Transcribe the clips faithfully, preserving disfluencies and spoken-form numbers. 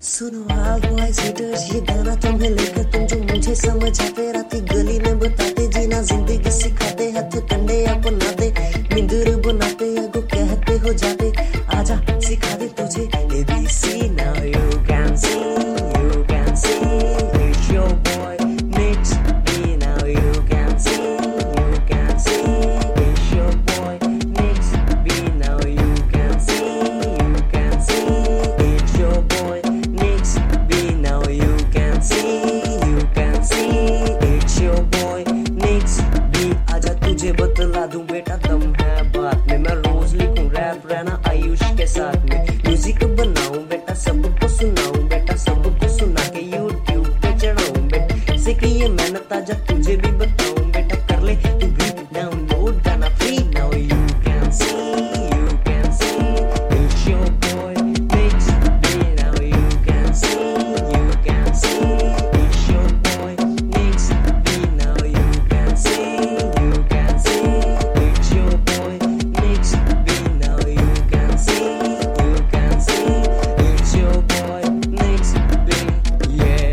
सुनो हाल boys hitters, ये गाना तुम्हें लेकर तुम जो मुझे समझ आते, राती गली में बताते, जीना जिंदगी सिखाते, हाथ कंडे अपनाते, मिंदुर बनाते, अगो कहते हो जाते, आजा सिखा दे तुझे A B C, now you can see, you can see, it's your boy Mix B, now you can see, you can see, it's your boy Mix B, now you can see, you can see, it's your boy Mix B, now you can see, you can see, it's your boy Mix B, आजा तुझे बतला दूं बेटा दम है बात में, मैं रोज लिखूं रैप रहना आयुष के साथ में, म्यूजिक बनाऊं बेटा सबको सुनाऊं बेटा सबको सुना के यूट्यूब पे चढ़ाऊं बेटा, सीख ये मेहनत आजा तुझे भी बताऊं बेटा, कर ले तू भी डाउनलोड गाना free, now you can see, you can see, it's your boy Mix B, now you can see, you can see, it's your boy Mix B, now you can see, you can see, it's your boy Mix B, now you can see, you can see, it's your boy Mix B, yeah.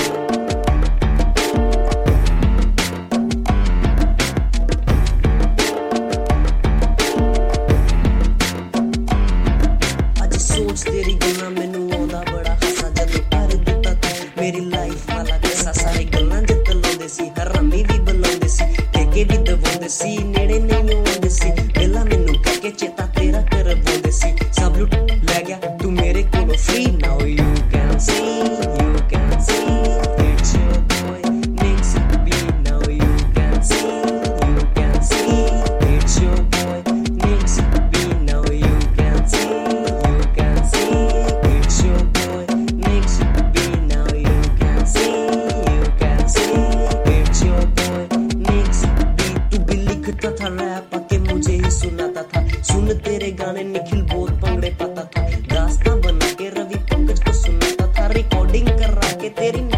आज सोच तेरी गल्लां मैनू आउंदा बड़ा हासा, जदों कर दित्ता तूं मेरी लाइफ वाला किस्सा, सारे गल्लां जित लाउंदे सी, हरामी भी बुलाउंदे सी, ठेके भी दवाउंदे सी, नेड़े नहीं आउंदे सी, वेला मैनू कह के चेता तेरा करवाउंदे सी, सब लुट ले गया तू मेरे कोलों free, now you can see, you can see, it's your boy Mix B, now you can see, you can see, it's your boy Mix B, now you can see, you can see, it's your boy Mix B, now you can see, you can see, it's your boy Mix B, तू भी लिखता था rap आके मुझे ही सुनाता था, सुन तेरे गाने निखिल बहुत पंगड़े पाता था, दास्तां बना के रवि पंकज को सुनाता था, रिकॉर्डिंग करा के तेरी